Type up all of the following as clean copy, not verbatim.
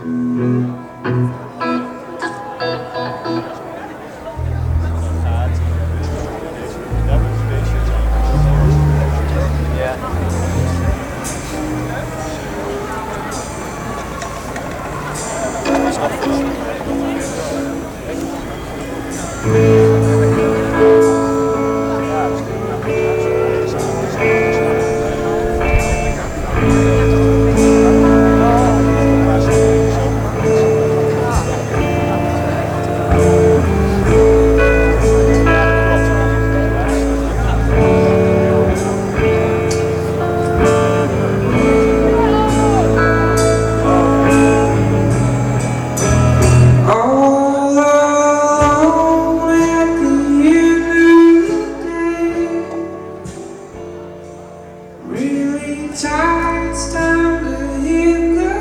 It's time to hit the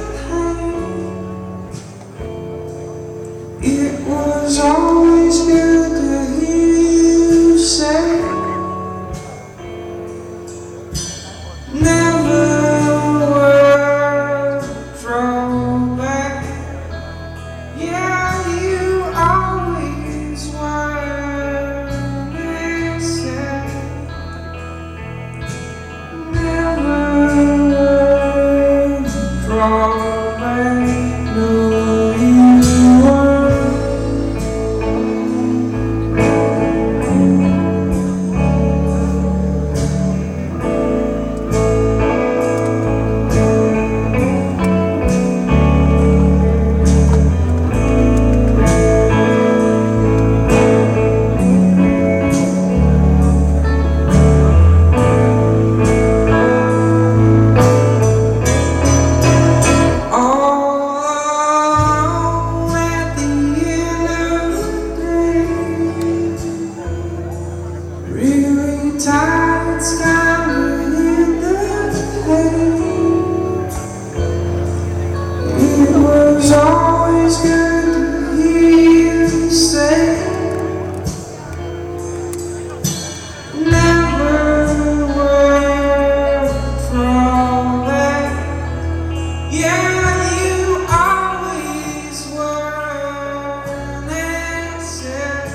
hay. It was always good to hear you say never were throwback. Yeah, you always were missing. Never throwback. No, you weren't. It's time to hit the hay. It was always good to hear you say never were throwback. Yeah, you always were and said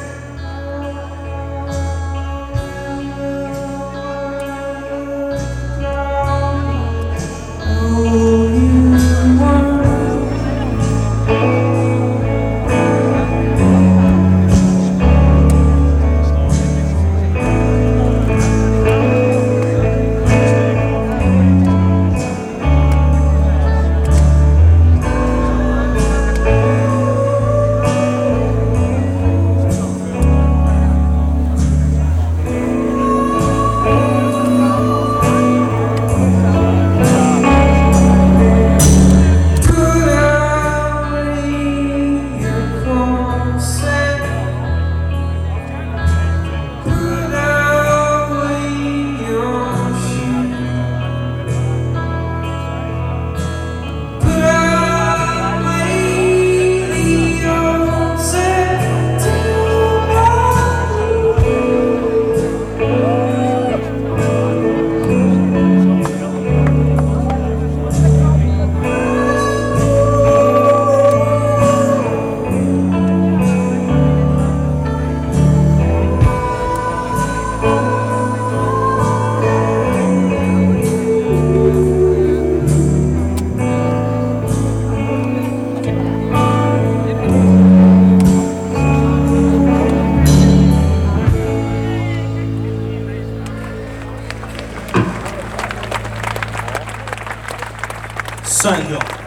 Saint-Jean.